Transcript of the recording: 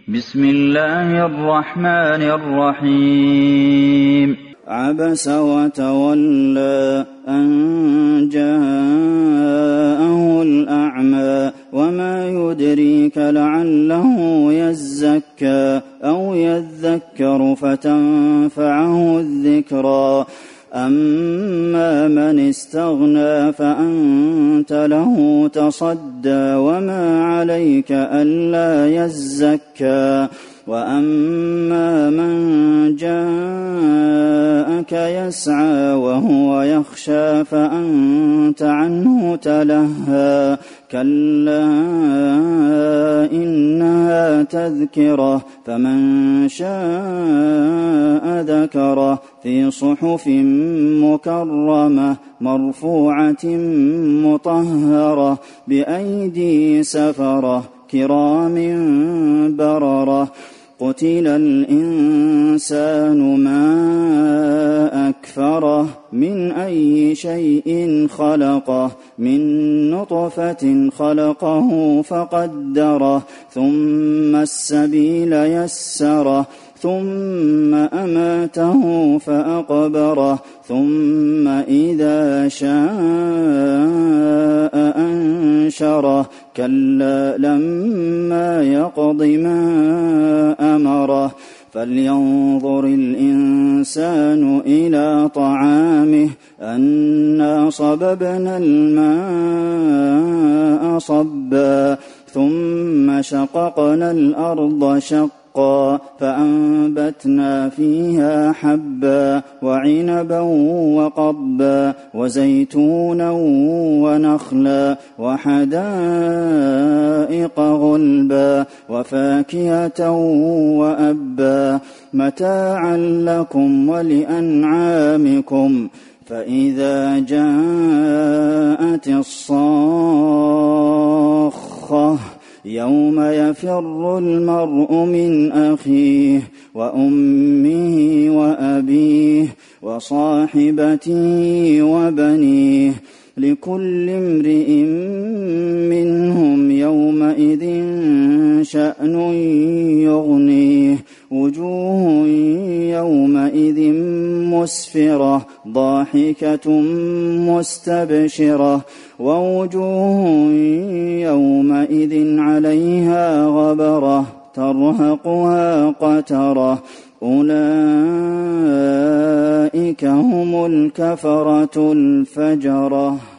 بسم الله الرحمن الرحيم. عبس وتولى أن جاءه الأعمى وما يدريك لعله يزكى أو يذكر فتنفعه الذكرى أما من استغنى فأنت له تصدى وما عليك ألا يزكى وأما من جاءك يسعى وهو يخشى فأنت عنه تلهى كلا إنها تذكرة فمن شاء ذكره في صحف مكرمة مرفوعة مطهرة بأيدي سفرة كرام بررة قتل الإنسان ما أكفره من أي شيء خلقه من نطفة خلقه فقدره ثم السبيل يسره ثم أماته فأقبره ثم إذا شاء أنشره كلا لما يقض ما أمره فلينظر الإنسان إلى طعامه أنا صببنا الماء صبا ثم شققنا الأرض شقا فأنبتنا فيها حبا وعنبا وقضبا وزيتونا ونخلا وحدائق غلبا وفاكهة وأبا متاعا لكم ولأنعامكم فإذا جاءت الصاخة يوم يفر المرء من أخيه وأمه وأبيه وصاحبته وبنيه لكل امرئ منهم يومئذ شأن يغنيه وجوه يومئذ مسفرة ضاحكة مستبشرة ووجوه يومئذ عليها غبرة ترهقها قترة أولئك هم الكفرة الفجرة.